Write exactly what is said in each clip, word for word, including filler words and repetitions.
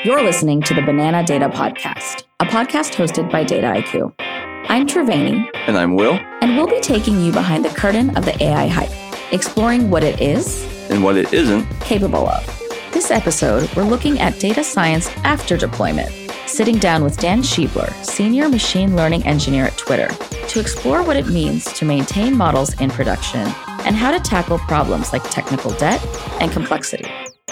You're listening to the Banana Data Podcast, a podcast hosted by Dataiku. I'm Triveni. And I'm Will. And we'll be taking you behind the curtain of the A I hype, exploring what it is and what it isn't capable of. This episode, we're looking at data science after deployment, sitting down with Dan Schiebler, Senior Machine Learning Engineer at Twitter, to explore what it means to maintain models in production and how to tackle problems like technical debt and complexity.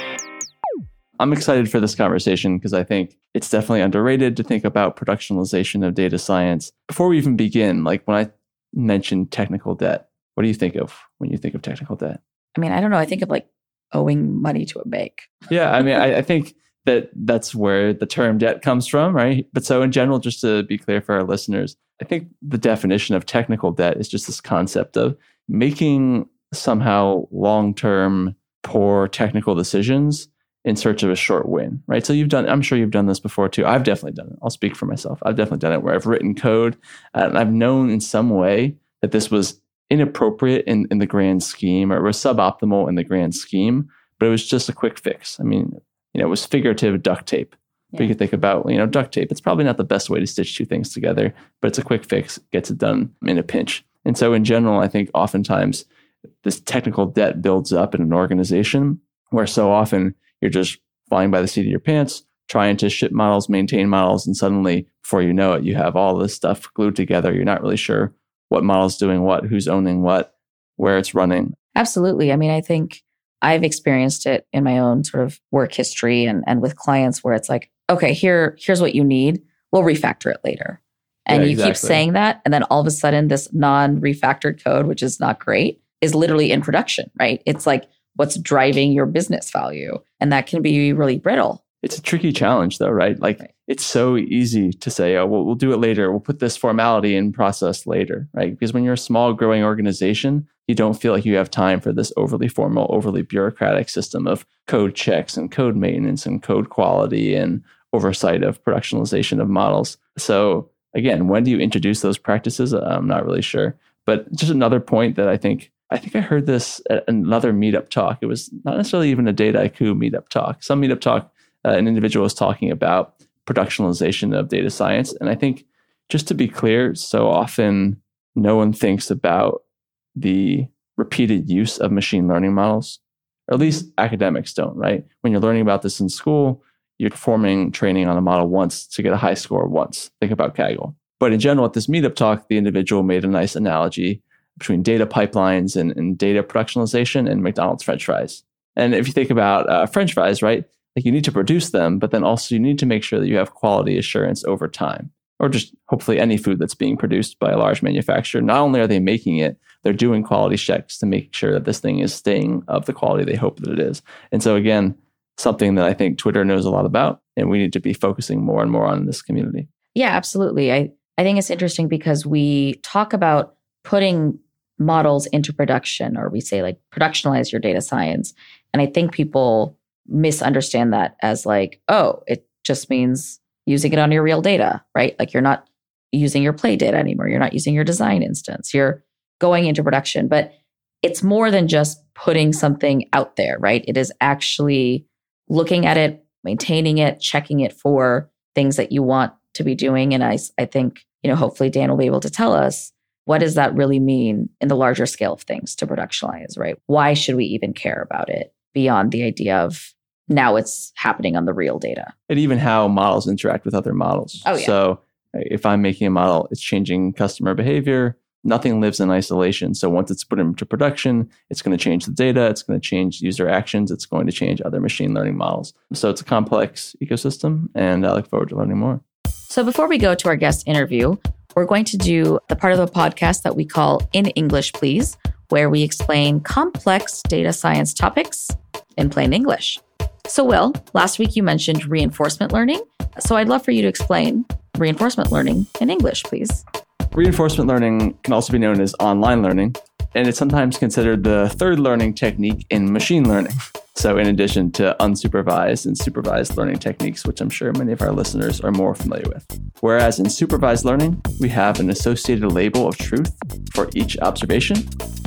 I'm excited for this conversation because I think it's definitely underrated to think about productionalization of data science. Before we even begin, like when I mentioned technical debt, what do you think of when you think of technical debt? I mean, I don't know. I think of like owing money to a bank. Yeah, I mean, I, I think that that's where the term debt comes from, right? But so in general, just to be clear for our listeners, I think the definition of technical debt is just this concept of making somehow long-term poor technical decisions in search of a short win, right? So you've done, I'm sure you've done this before too. I've definitely done it. I'll speak for myself. I've definitely done it where I've written code uh, and I've known in some way that this was inappropriate in, in the grand scheme, or it was suboptimal in the grand scheme, but it was just a quick fix. I mean, you know, it was figurative duct tape. Yeah. But you could think about, you know, duct tape. It's probably not the best way to stitch two things together, but it's a quick fix, gets it done in a pinch. And so in general, I think oftentimes this technical debt builds up in an organization where so often you're just flying by the seat of your pants, trying to ship models, maintain models, and suddenly, before you know it, you have all this stuff glued together. You're not really sure what model's doing what, who's owning what, where it's running. Absolutely. I mean, I think I've experienced it in my own sort of work history and, and with clients where it's like, okay, here, here's what you need. We'll refactor it later. And yeah, you exactly. keep saying that. And then all of a sudden, this non-refactored code, which is not great, is literally in production, right? It's like what's driving your business value. And that can be really brittle. It's a tricky challenge though, right? Like right. It's so easy to say, oh, well, we'll do it later. We'll put this formality in process later, right? Because when you're a small growing organization, you don't feel like you have time for this overly formal, overly bureaucratic system of code checks and code maintenance and code quality and oversight of productionalization of models. So again, when do you introduce those practices? I'm not really sure. But just another point that I think I think I heard this at another meetup talk. It was not necessarily even a Dataiku meetup talk. Some meetup talk, uh, an individual was talking about productionalization of data science. And I think just to be clear, so often no one thinks about the repeated use of machine learning models, or at least academics don't, right? When you're learning about this in school, you're performing training on a model once to get a high score once. Think about Kaggle. But in general, at this meetup talk, the individual made a nice analogy between data pipelines and, and data productionalization and McDonald's French fries. And if you think about uh, French fries, right, like you need to produce them, but then also you need to make sure that you have quality assurance over time, or just hopefully any food that's being produced by a large manufacturer. Not only are they making it, they're doing quality checks to make sure that this thing is staying of the quality they hope that it is. And so again, something that I think Twitter knows a lot about, and we need to be focusing more and more on in this community. Yeah, absolutely. I, I think it's interesting because we talk about putting models into production, or we say like productionalize your data science. And I think people misunderstand that as like, oh, it just means using it on your real data, right? Like you're not using your play data anymore. You're not using your design instance. You're going into production. But it's more than just putting something out there, right? It is actually looking at it, maintaining it, checking it for things that you want to be doing. And I, I think, you know, hopefully Dan will be able to tell us, what does that really mean in the larger scale of things to productionalize, right? Why should we even care about it beyond the idea of now it's happening on the real data? And even how models interact with other models. Oh, yeah. So if I'm making a model, it's changing customer behavior. Nothing lives in isolation. So once it's put into production, it's going to change the data. It's going to change user actions. It's going to change other machine learning models. So it's a complex ecosystem, and I look forward to learning more. So before we go to our guest interview, we're going to do the part of the podcast that we call In English, Please, where we explain complex data science topics in plain English. So, Will, last week you mentioned reinforcement learning. So I'd love for you to explain reinforcement learning in English, please. Reinforcement learning can also be known as online learning, and it's sometimes considered the third learning technique in machine learning. So in addition to unsupervised and supervised learning techniques, which I'm sure many of our listeners are more familiar with. Whereas in supervised learning, we have an associated label of truth for each observation.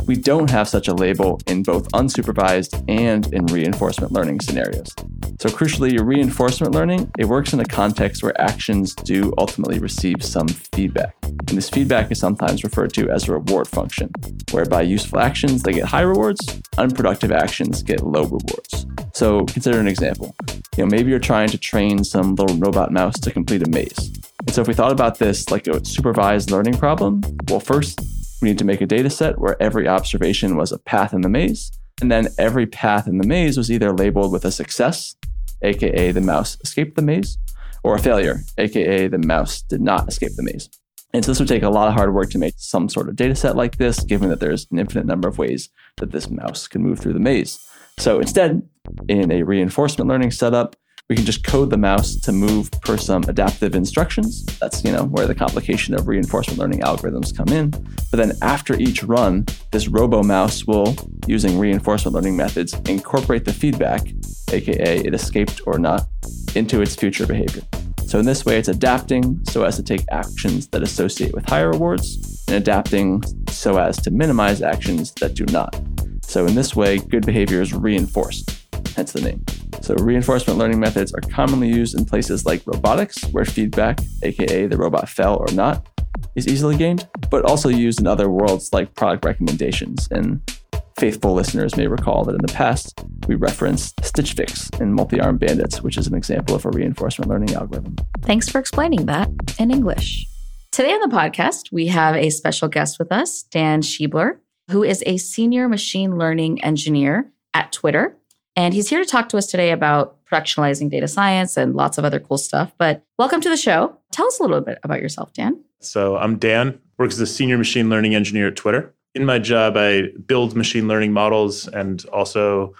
We don't have such a label in both unsupervised and in reinforcement learning scenarios. So crucially, your reinforcement learning, it works in a context where actions do ultimately receive some feedback. And this feedback is sometimes referred to as a reward function, whereby useful actions, they get high rewards, unproductive actions get low rewards. So consider an example. You know, maybe you're trying to train some little robot mouse to complete a maze. And so if we thought about this like a supervised learning problem, well, first, we need to make a data set where every observation was a path in the maze. And then every path in the maze was either labeled with a success, aka the mouse escaped the maze, or a failure, aka the mouse did not escape the maze. And so this would take a lot of hard work to make some sort of data set like this, given that there's an infinite number of ways that this mouse can move through the maze. So instead, in a reinforcement learning setup, we can just code the mouse to move per some adaptive instructions. That's, you know, where the complication of reinforcement learning algorithms come in. But then after each run, this robo mouse will, using reinforcement learning methods, incorporate the feedback, aka it escaped or not, into its future behavior. So in this way, it's adapting so as to take actions that associate with higher rewards and adapting so as to minimize actions that do not. So in this way, good behavior is reinforced, hence the name. So reinforcement learning methods are commonly used in places like robotics, where feedback, aka the robot fell or not, is easily gained, but also used in other worlds like product recommendations. And faithful listeners may recall that in the past, we referenced Stitch Fix in Multi-Armed Bandits, which is an example of a reinforcement learning algorithm. Thanks for explaining that in English. Today on the podcast, we have a special guest with us, Dan Schiebler, who is a senior machine learning engineer at Twitter. And he's here to talk to us today about productionalizing data science and lots of other cool stuff. But welcome to the show. Tell us a little bit about yourself, Dan. So I'm Dan, work as a senior machine learning engineer at Twitter. In my job, I build machine learning models and also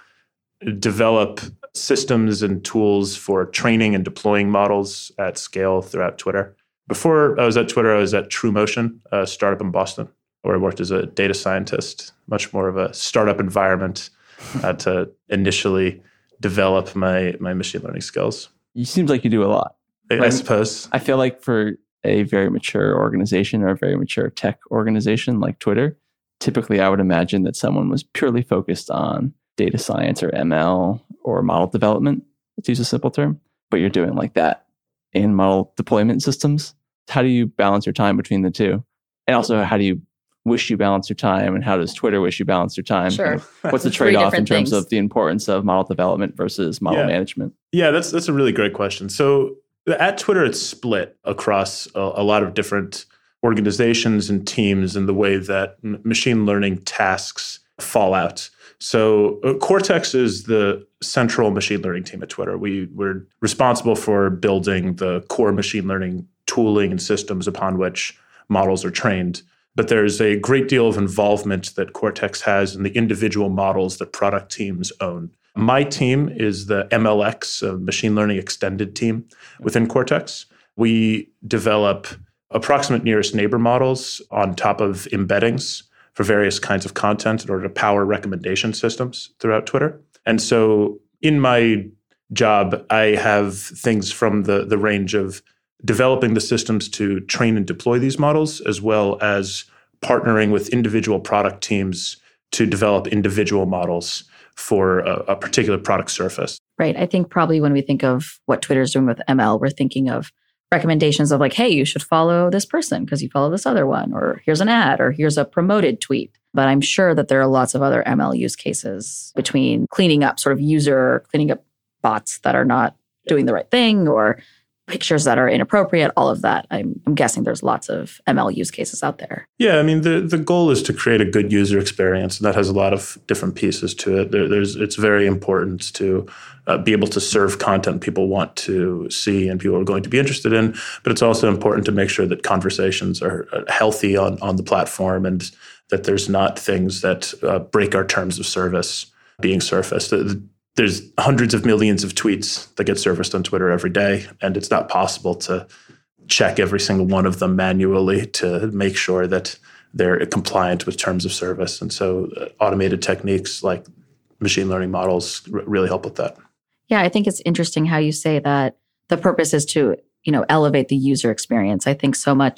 develop systems and tools for training and deploying models at scale throughout Twitter. Before I was at Twitter, I was at TrueMotion, a startup in Boston, where I worked as a data scientist, much more of a startup environment uh, to initially develop my my machine learning skills. You seems like you do a lot. I, I suppose. I feel like for a very mature organization or a very mature tech organization like Twitter, typically I would imagine that someone was purely focused on data science or M L or model development, to use a simple term, but you're doing like that in model deployment systems. How do you balance your time between the two? And also, how do you wish you balance your time, and how does Twitter wish you balance your time? Sure. What's the trade-off in terms things. of the importance of model development versus model yeah. management? Yeah, that's that's a really great question. So at Twitter, it's split across a, a lot of different organizations and teams in the way that m- machine learning tasks fall out. So uh, Cortex is the central machine learning team at Twitter. We, we're responsible for building the core machine learning tooling and systems upon which models are trained. But there's a great deal of involvement that Cortex has in the individual models that product teams own. My team is the M L X, uh, Machine Learning Extended team within Cortex. We develop approximate nearest neighbor models on top of embeddings for various kinds of content in order to power recommendation systems throughout Twitter. And so in my job, I have things from the, the range of developing the systems to train and deploy these models, as well as partnering with individual product teams to develop individual models for a, a particular product surface. Right. I think probably when we think of what Twitter's doing with M L, we're thinking of recommendations of like, hey, you should follow this person because you follow this other one, or here's an ad, or here's a promoted tweet. But I'm sure that there are lots of other M L use cases between cleaning up sort of user, cleaning up bots that are not doing the right thing, or pictures that are inappropriate, all of that. I'm, I'm guessing there's lots of M L use cases out there. Yeah, I mean, the, the goal is to create a good user experience, and that has a lot of different pieces to it. There, there's It's very important to uh, be able to serve content people want to see and people are going to be interested in, but it's also important to make sure that conversations are healthy on, on the platform and that there's not things that uh, break our terms of service being surfaced. The, There's hundreds of millions of tweets that get surfaced on Twitter every day, and it's not possible to check every single one of them manually to make sure that they're compliant with terms of service. And so uh, automated techniques like machine learning models r- really help with that. Yeah, I think it's interesting how you say that the purpose is to, you know, elevate the user experience. I think so much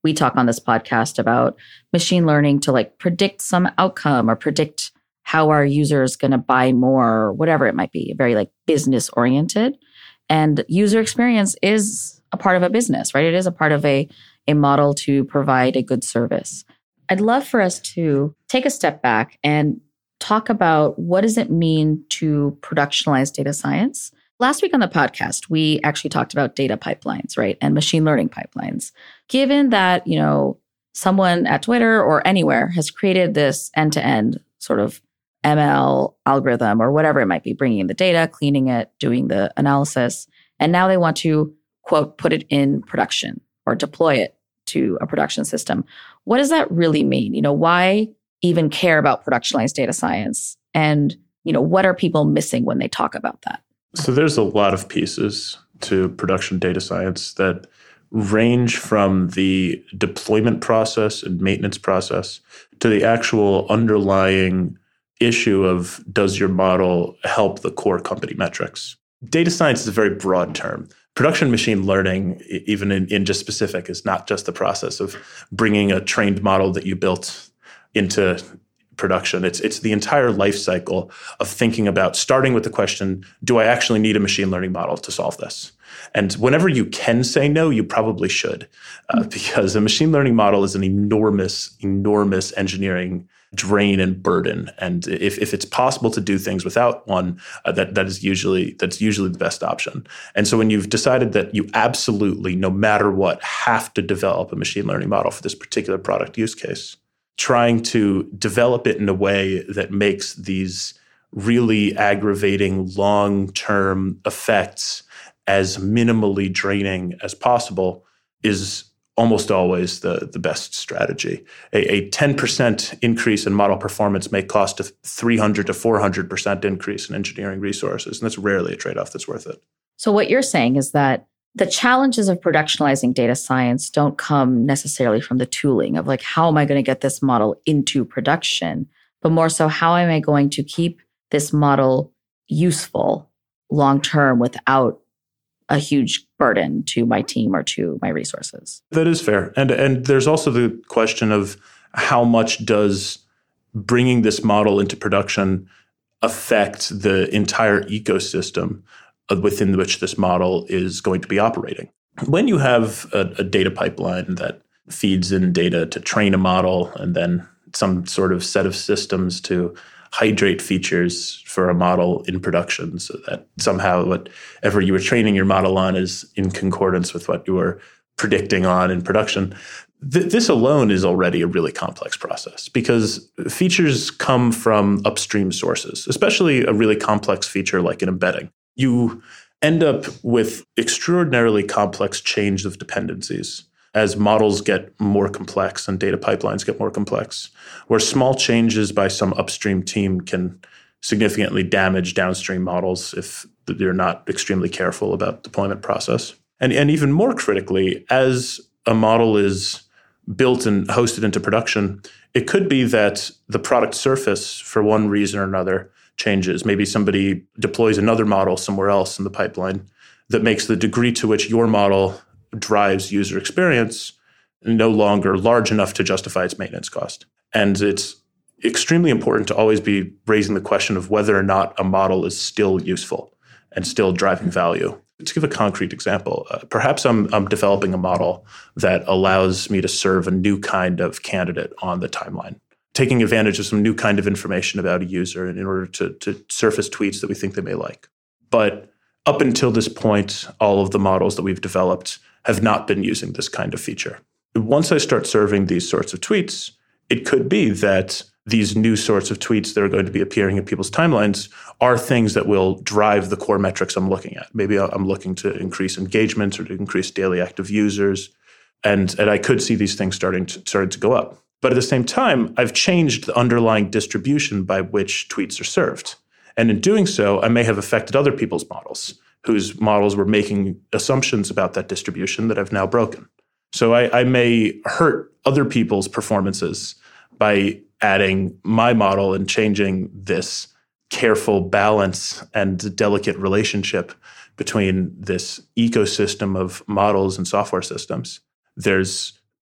we talk on this podcast about machine learning to like predict some outcome or predict how our user is going to buy more, or whatever it might be, very like business oriented. And user experience is a part of a business, right? It is a part of a, a model to provide a good service. I'd love for us to take a step back and talk about what does it mean to productionalize data science. Last week on the podcast, we actually talked about data pipelines, right? And machine learning pipelines. Given that, you know, someone at Twitter or anywhere has created this end-to-end sort of M L algorithm or whatever it might be, bringing in the data, cleaning it, doing the analysis, and now they want to, quote, put it in production or deploy it to a production system. What does that really mean? You know, why even care about productionalized data science? And, you know, what are people missing when they talk about that? So there's a lot of pieces to production data science that range from the deployment process and maintenance process to the actual underlying issue of, does your model help the core company metrics? Data science is a very broad term. Production machine learning, even in, in just specific, is not just the process of bringing a trained model that you built into production. It's it's the entire life cycle of thinking about, starting with the question, do I actually need a machine learning model to solve this? And whenever you can say no, you probably should, uh, because a machine learning model is an enormous, enormous engineering drain and burden. And if, if it's possible to do things without one, uh, that that is usually that's usually the best option. And so when you've decided that you absolutely, no matter what, have to develop a machine learning model for this particular product use case, trying to develop it in a way that makes these really aggravating long-term effects as minimally draining as possible is almost always the, the best strategy. A, a ten percent increase in model performance may cost a three hundred to four hundred percent increase in engineering resources, and that's rarely a trade-off that's worth it. So what you're saying is that the challenges of productionalizing data science don't come necessarily from the tooling of like, how am I going to get this model into production, but more so, how am I going to keep this model useful long-term without a huge burden to my team or to my resources? That is fair. And, and there's also the question of how much does bringing this model into production affect the entire ecosystem within which this model is going to be operating. When you have a, a data pipeline that feeds in data to train a model and then some sort of set of systems to hydrate features for a model in production so that somehow whatever you were training your model on is in concordance with what you were predicting on in production, th- this alone is already a really complex process because features come from upstream sources, especially a really complex feature like an embedding. You end up with extraordinarily complex chains of dependencies as models get more complex and data pipelines get more complex, where small changes by some upstream team can significantly damage downstream models if they're not extremely careful about deployment process. And, and even more critically, as a model is built and hosted into production, it could be that the product surface, for one reason or another, changes. Maybe somebody deploys another model somewhere else in the pipeline that makes the degree to which your model drives user experience no longer large enough to justify its maintenance cost. And it's extremely important to always be raising the question of whether or not a model is still useful and still driving value. To give a concrete example, uh, perhaps I'm, I'm developing a model that allows me to serve a new kind of candidate on the timeline, taking advantage of some new kind of information about a user in order to, to surface tweets that we think they may like. But up until this point, all of the models that we've developed have not been using this kind of feature. Once I start serving these sorts of tweets, it could be that these new sorts of tweets that are going to be appearing in people's timelines are things that will drive the core metrics I'm looking at. Maybe I'm looking to increase engagement or to increase daily active users. And, and I could see these things starting to, starting to go up. But at the same time, I've changed the underlying distribution by which tweets are served. And in doing so, I may have affected other people's models, whose models were making assumptions about that distribution that I've now broken. So I, I may hurt other people's performances by adding my model and changing this careful balance and delicate relationship between this ecosystem of models and software systems. There's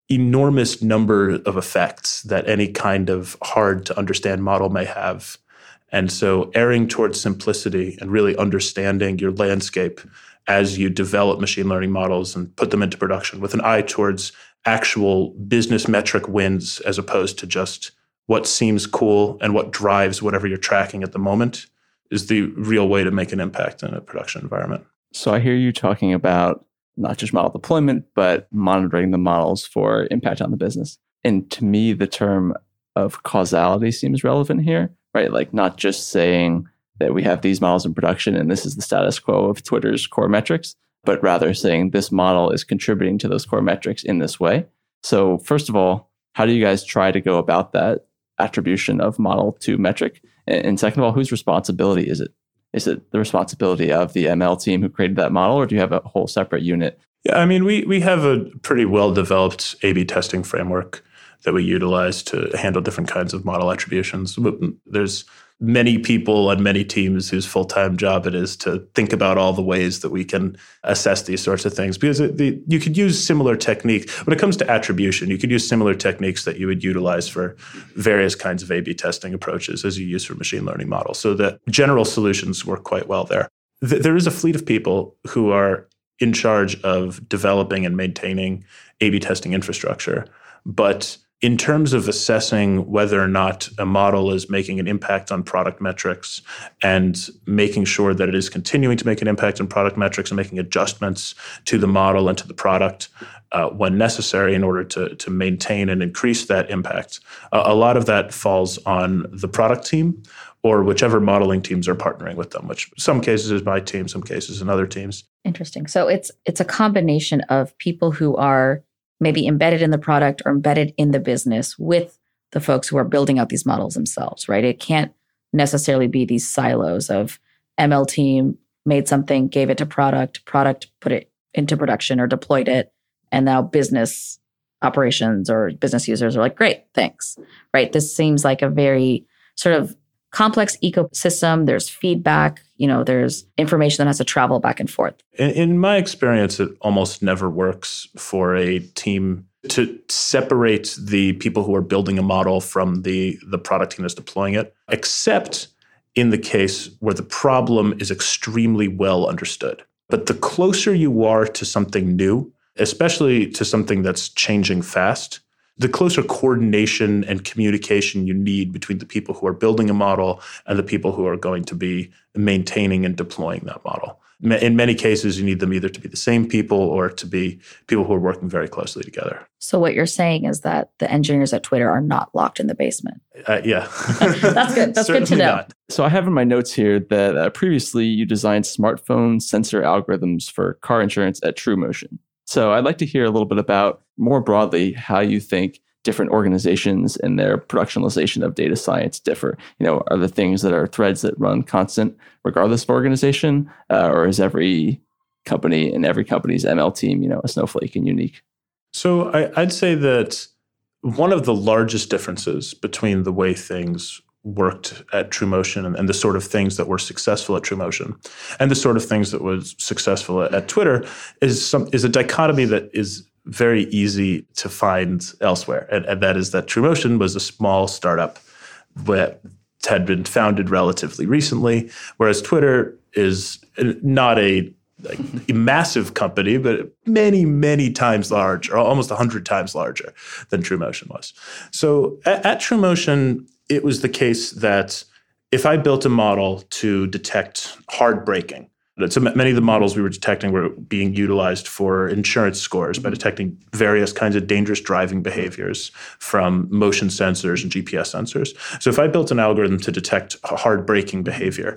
enormous number of effects that any kind of hard to understand model may have. And so erring towards simplicity and really understanding your landscape as you develop machine learning models and put them into production with an eye towards actual business metric wins as opposed to just what seems cool and what drives whatever you're tracking at the moment is the real way to make an impact in a production environment. So I hear you talking about not just model deployment, but monitoring the models for impact on the business. And to me, the term of causality seems relevant here, right? Like not just saying that we have these models in production and this is the status quo of Twitter's core metrics, but rather saying this model is contributing to those core metrics in this way. So first of all, how do you guys try to go about that attribution of model to metric? And second of all, whose responsibility is it? Is it the responsibility of the M L team who created that model, or do you have a whole separate unit? Yeah, I mean, we we have a pretty well-developed A B testing framework that we utilize to handle different kinds of model attributions. There's many people and many teams whose full-time job it is to think about all the ways that we can assess these sorts of things. Because it, the, you could use similar techniques. When it comes to attribution, you could use similar techniques that you would utilize for various kinds of A B testing approaches as you use for machine learning models. So the general solutions work quite well there. Th- there is a fleet of people who are in charge of developing and maintaining A B testing infrastructure. But in terms of assessing whether or not a model is making an impact on product metrics and making sure that it is continuing to make an impact on product metrics and making adjustments to the model and to the product uh, when necessary in order to, to maintain and increase that impact, uh, a lot of that falls on the product team or whichever modeling teams are partnering with them, which some cases is my team, some cases in other teams. Interesting. So it's it's a combination of people who are maybe embedded in the product or embedded in the business with the folks who are building out these models themselves, right? It can't necessarily be these silos of M L team made something, gave it to product, product put it into production or deployed it, and now business operations or business users are like, great, thanks, right? This seems like a very sort of complex ecosystem. There's feedback, you know, there's information that has to travel back and forth. In, in my experience, it almost never works for a team to separate the people who are building a model from the, the product team that's deploying it, except in the case where the problem is extremely well understood. But the closer you are to something new, especially to something that's changing fast, the closer coordination and communication you need between the people who are building a model and the people who are going to be maintaining and deploying that model. In many cases, you need them either to be the same people or to be people who are working very closely together. So what you're saying is that the engineers at Twitter are not locked in the basement. Uh, yeah. That's good. That's good to know. Not. So I have in my notes here that uh, previously you designed smartphone sensor algorithms for car insurance at TrueMotion. So I'd like to hear a little bit about, more broadly, how you think different organizations and their productionalization of data science differ. You know, are the things that are threads that run constant regardless of organization, uh, or is every company and every company's M L team, you know, a snowflake and unique? So I, I'd say that one of the largest differences between the way things worked at TrueMotion and, and the sort of things that were successful at TrueMotion and the sort of things that was successful at, at Twitter is some is a dichotomy that is very easy to find elsewhere. And, and that is that TrueMotion was a small startup that had been founded relatively recently, whereas Twitter is not a, like, a massive company, but many, many times larger, or almost one hundred times larger than TrueMotion was. So at, at TrueMotion, it was the case that if I built a model to detect hard braking, so many of the models we were detecting were being utilized for insurance scores by detecting various kinds of dangerous driving behaviors from motion sensors and G P S sensors. So if I built an algorithm to detect hard braking behavior,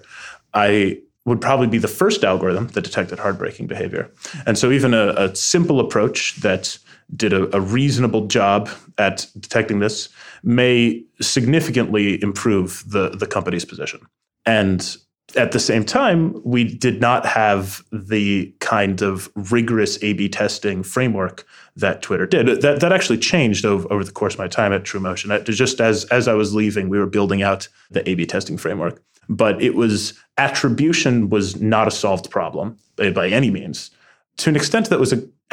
I would probably be the first algorithm that detected hard braking behavior. And so even a, a simple approach that did a, a reasonable job at detecting this may significantly improve the, the company's position. And at the same time, we did not have the kind of rigorous A B testing framework that Twitter did. That that actually changed over, over the course of my time at TrueMotion. Just as, as I was leaving, we were building out the A B testing framework. But it was attribution was not a solved problem by any means. To an extent, that was a,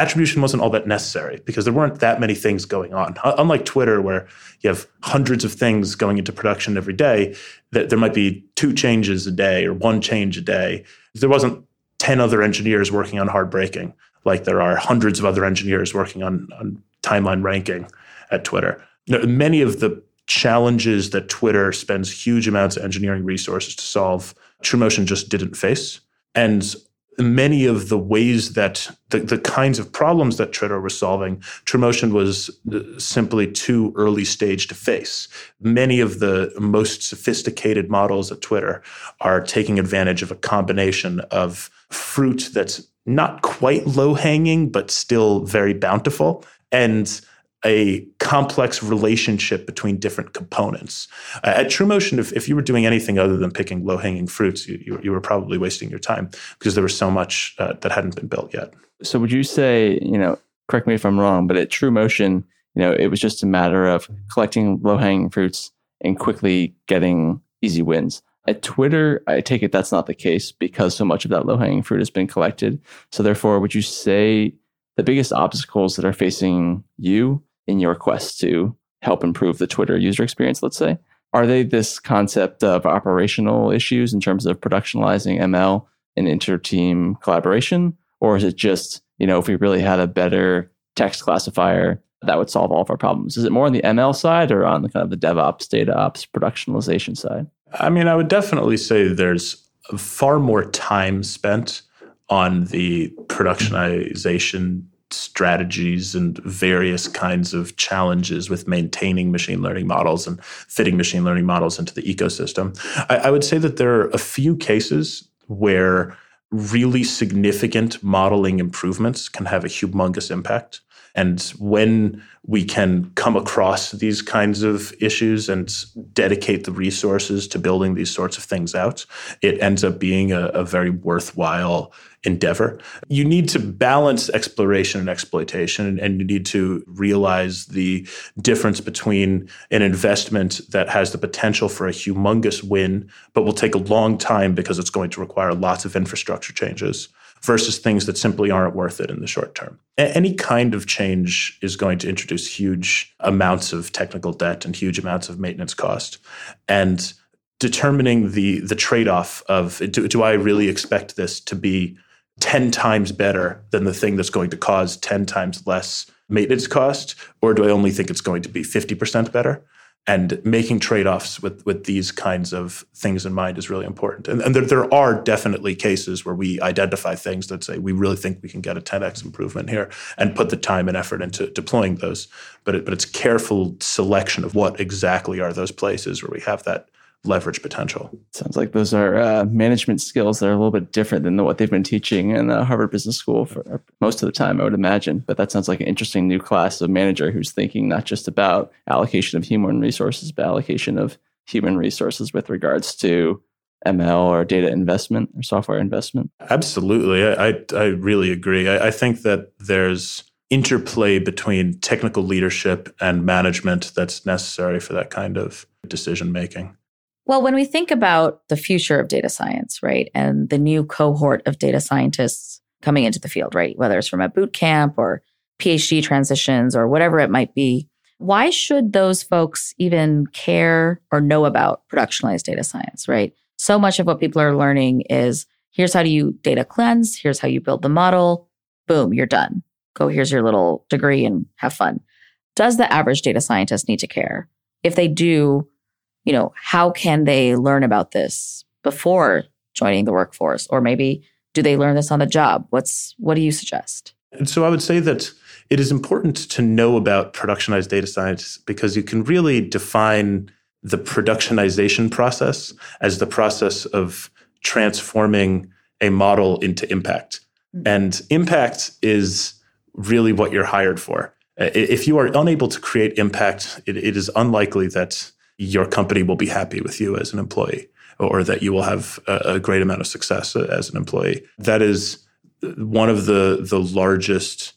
attribution wasn't all that necessary because there weren't that many things going on. Unlike Twitter, where you have hundreds of things going into production every day, that there might be two changes a day or one change a day. There wasn't ten other engineers working on hard braking like there are hundreds of other engineers working on, on timeline ranking at Twitter. Many of the challenges that Twitter spends huge amounts of engineering resources to solve, TrueMotion just didn't face. And many of the ways that the, the kinds of problems that Twitter was solving, TrueMotion was simply too early stage to face. Many of the most sophisticated models at Twitter are taking advantage of a combination of fruit that's not quite low-hanging, but still very bountiful, and a complex relationship between different components. Uh, at TrueMotion, if, if you were doing anything other than picking low-hanging fruits, you, you, you were probably wasting your time because there was so much uh, that hadn't been built yet. So would you say, you know, correct me if I'm wrong, but at TrueMotion, you know, it was just a matter of collecting low-hanging fruits and quickly getting easy wins. At Twitter, I take it that's not the case because so much of that low-hanging fruit has been collected. So therefore, would you say the biggest obstacles that are facing you in your quest to help improve the Twitter user experience, let's say, are they this concept of operational issues in terms of productionalizing M L and inter-team collaboration? Or is it just, you know, if we really had a better text classifier, that would solve all of our problems? Is it more on the M L side or on the kind of the DevOps, data ops, productionalization side? I mean, I would definitely say there's far more time spent on the productionization strategies and various kinds of challenges with maintaining machine learning models and fitting machine learning models into the ecosystem. I, I would say that there are a few cases where really significant modeling improvements can have a humongous impact. And when we can come across these kinds of issues and dedicate the resources to building these sorts of things out, it ends up being a, a very worthwhile endeavor. You need to balance exploration and exploitation, and you need to realize the difference between an investment that has the potential for a humongous win, but will take a long time because it's going to require lots of infrastructure changes, versus things that simply aren't worth it in the short term. A- any kind of change is going to introduce huge amounts of technical debt and huge amounts of maintenance cost. And determining the the trade-off of, do, do I really expect this to be ten times better than the thing that's going to cause ten times less maintenance cost, or do I only think it's going to be fifty percent better? And making trade-offs with, with these kinds of things in mind is really important. And, and there, there are definitely cases where we identify things that say we really think we can get a ten x improvement here and put the time and effort into deploying those. But, it, but it's careful selection of what exactly are those places where we have that leverage potential. Sounds like those are uh, management skills that are a little bit different than what they've been teaching in uh, Harvard Business School for most of the time, I would imagine. But that sounds like an interesting new class of manager who's thinking not just about allocation of human resources, but allocation of human resources with regards to M L or data investment or software investment. Absolutely. I, I, I really agree. I, I think that there's interplay between technical leadership and management that's necessary for that kind of decision making. Well, when we think about the future of data science, right, and the new cohort of data scientists coming into the field, right, whether it's from a boot camp or PhD transitions or whatever it might be, why should those folks even care or know about productionalized data science, right? So much of what people are learning is, here's how do you data cleanse, here's how you build the model, boom, you're done. Go, here's your little degree and have fun. Does the average data scientist need to care? If they do, you know, how can they learn about this before joining the workforce? Or maybe do they learn this on the job? What's what do you suggest? And so I would say that it is important to know about productionized data science because you can really define the productionization process as the process of transforming a model into impact. Mm-hmm. And impact is really what you're hired for. If you are unable to create impact, it, it is unlikely that your company will be happy with you as an employee, or that you will have a, a great amount of success as an employee. That is one of the, the largest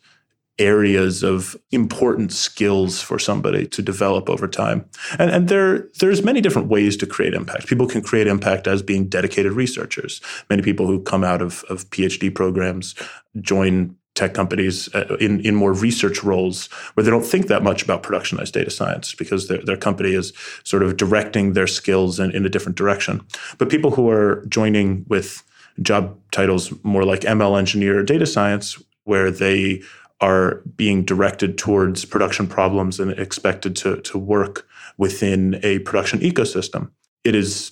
areas of important skills for somebody to develop over time. And, and there, there's many different ways to create impact. People can create impact as being dedicated researchers. Many people who come out of, of PhD programs join tech companies uh, in, in more research roles where they don't think that much about productionized data science because their, their company is sort of directing their skills in, in a different direction. But people who are joining with job titles more like M L engineer or data science, where they are being directed towards production problems and expected to, to work within a production ecosystem, it is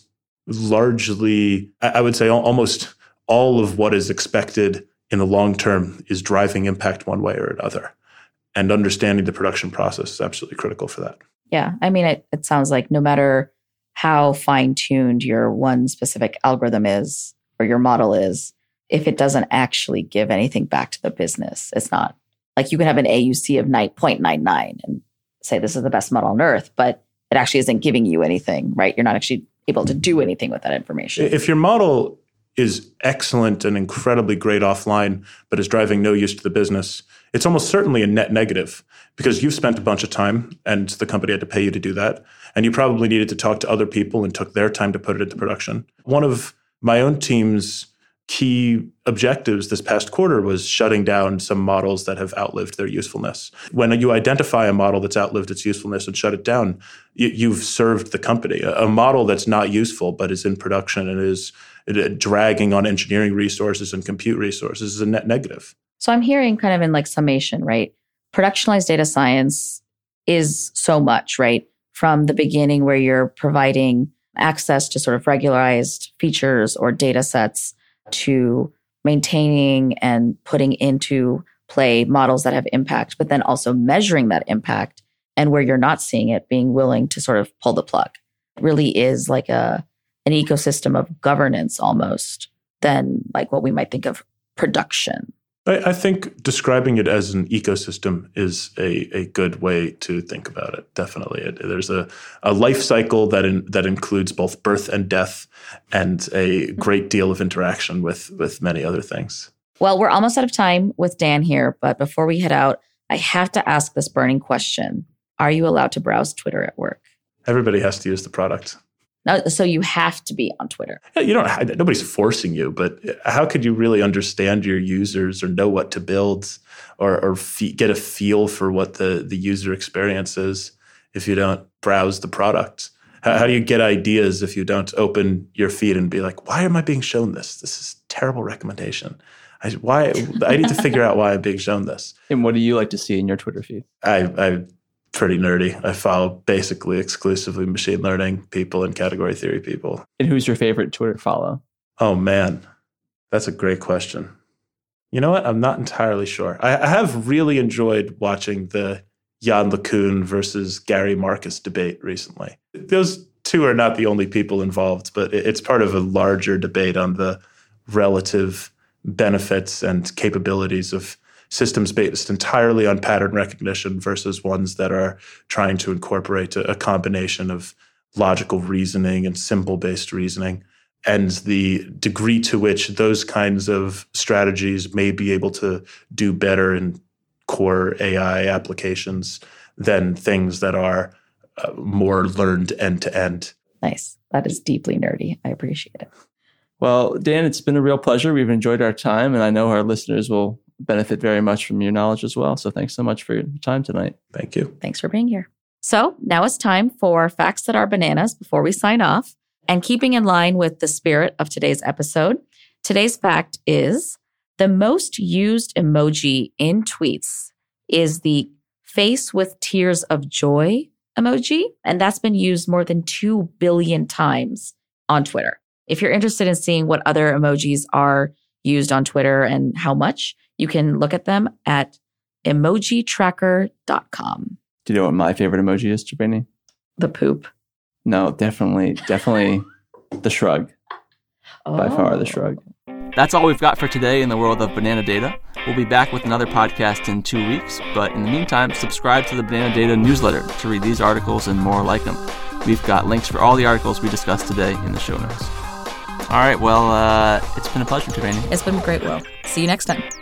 largely, I would say almost all of what is expected in the long term is driving impact one way or another. And understanding the production process is absolutely critical for that. Yeah. I mean, it, it sounds like no matter how fine-tuned your one specific algorithm is or your model is, if it doesn't actually give anything back to the business, it's not like you can have an A U C of nine point nine nine and say this is the best model on earth, but it actually isn't giving you anything, right? You're not actually able to do anything with that information. If your model is excellent and incredibly great offline, but is driving no use to the business, it's almost certainly a net negative because you've spent a bunch of time and the company had to pay you to do that. And you probably needed to talk to other people and took their time to put it into production. One of my own team's key objectives this past quarter was shutting down some models that have outlived their usefulness. When you identify a model that's outlived its usefulness and shut it down, you, you've served the company. A, a model that's not useful but is in production and is dragging on engineering resources and compute resources is a net negative. So I'm hearing kind of in like summation, right? Productionalized data science is so much, right? From the beginning where you're providing access to sort of regularized features or data sets to maintaining and putting into play models that have impact, but then also measuring that impact and where you're not seeing it, being willing to sort of pull the plug. It really is like a an ecosystem of governance almost than like what we might think of production. I, I think describing it as an ecosystem is a, a good way to think about it. Definitely. It, there's a, a life cycle that in, that includes both birth and death and a great deal of interaction with, with many other things. Well, we're almost out of time with Dan here, but before we head out, I have to ask this burning question. Are you allowed to browse Twitter at work? Everybody has to use the product. No, so you have to be on Twitter. You don't. Nobody's forcing you, but how could you really understand your users or know what to build or, or fe- get a feel for what the, the user experience is if you don't browse the product? How, how do you get ideas if you don't open your feed and be like, why am I being shown this? This is a terrible recommendation. I, why? I need to figure out why I'm being shown this. And what do you like to see in your Twitter feed? I, I pretty nerdy. I follow basically exclusively machine learning people and category theory people. And who's your favorite Twitter follow? Oh, man. That's a great question. You know what? I'm not entirely sure. I, I have really enjoyed watching the Jan LeCun versus Gary Marcus debate recently. Those two are not the only people involved, but it's part of a larger debate on the relative benefits and capabilities of systems based entirely on pattern recognition versus ones that are trying to incorporate a, a combination of logical reasoning and symbol-based reasoning, and the degree to which those kinds of strategies may be able to do better in core A I applications than things that are uh, more learned end-to-end. Nice. That is deeply nerdy. I appreciate it. Well, Dan, it's been a real pleasure. We've enjoyed our time, and I know our listeners will benefit very much from your knowledge as well. So thanks so much for your time tonight. Thank you. Thanks for being here. So now it's time for Facts That Are Bananas before we sign off. And keeping in line with the spirit of today's episode, today's fact is the most used emoji in tweets is the face with tears of joy emoji. And that's been used more than two billion times on Twitter. If you're interested in seeing what other emojis are used on Twitter and how much, you can look at them at emoji tracker dot com. Do you know what my favorite emoji is, Tribini? The poop. No, definitely, definitely the shrug. Oh. By far the shrug. That's all we've got for today in the world of Banana Data. We'll be back with another podcast in two weeks, but in the meantime, subscribe to the Banana Data newsletter to read these articles and more like them. We've got links for all the articles we discussed today in the show notes. All right, well, uh, it's been a pleasure, Tribini. It's been great, Will. See you next time.